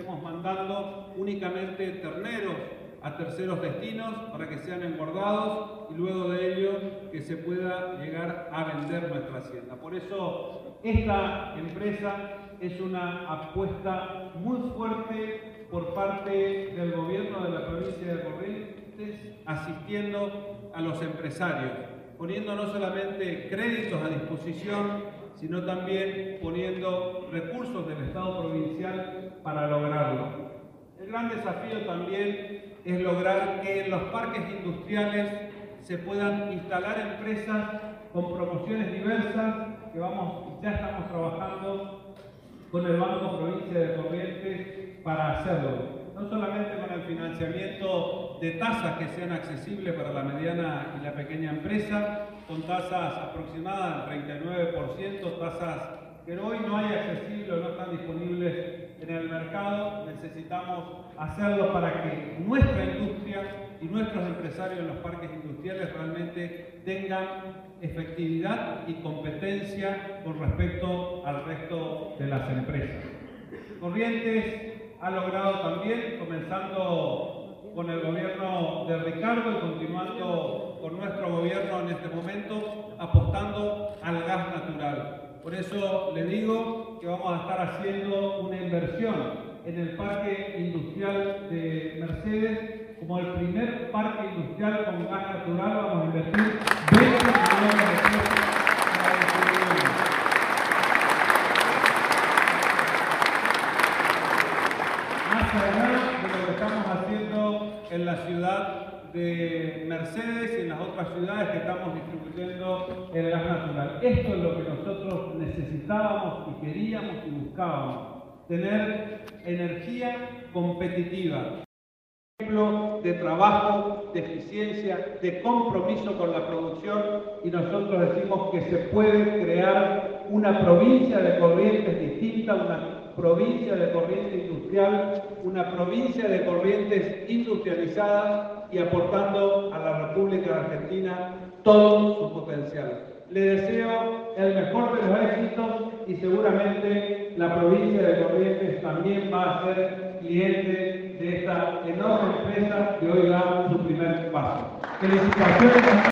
estemos mandando únicamente terneros a terceros destinos para que sean engordados y luego de ello que se pueda llegar a vender nuestra hacienda. Por eso esta empresa es una apuesta muy fuerte por parte del gobierno de la provincia de Corrientes, asistiendo a los empresarios, poniendo no solamente créditos a disposición, sino también poniendo recursos del Estado provincial para lograrlo. El gran desafío también es lograr que en los parques industriales se puedan instalar empresas con promociones diversas, que ya estamos trabajando con el Banco Provincia de Corrientes para hacerlo. No solamente con el financiamiento de tasas que sean accesibles para la mediana y la pequeña empresa, con tasas aproximadas del 39%, tasas que hoy no hay accesibles o no están disponibles en el mercado. Necesitamos hacerlo para que nuestra industria y nuestros empresarios en los parques industriales realmente tengan efectividad y competencia con respecto al resto de las empresas. Corrientes ha logrado también, comenzando con el gobierno de Ricardo y continuando con nuestro gobierno en este momento, apostando al gas natural. Por eso le digo que vamos a estar haciendo una inversión en el parque industrial de Mercedes. Como el primer parque industrial con gas natural, vamos a invertir 20 millones de pesos para distribuirlo. Más allá de lo que estamos haciendo en la ciudad de Mercedes y en las otras ciudades que estamos distribuyendo el gas natural. Esto es lo que nosotros necesitábamos y queríamos y buscábamos, tener energía competitiva. Ejemplo de trabajo, de eficiencia, de compromiso con la producción, y nosotros decimos que se puede crear una provincia de Corrientes distinta, una provincia de Corrientes industrial, una provincia de Corrientes industrializada y aportando a la República Argentina todo su potencial. Le deseo el mejor de los éxitos y seguramente la provincia de Corrientes también va a ser cliente de esta enorme empresa que hoy da su primer paso. Felicitaciones.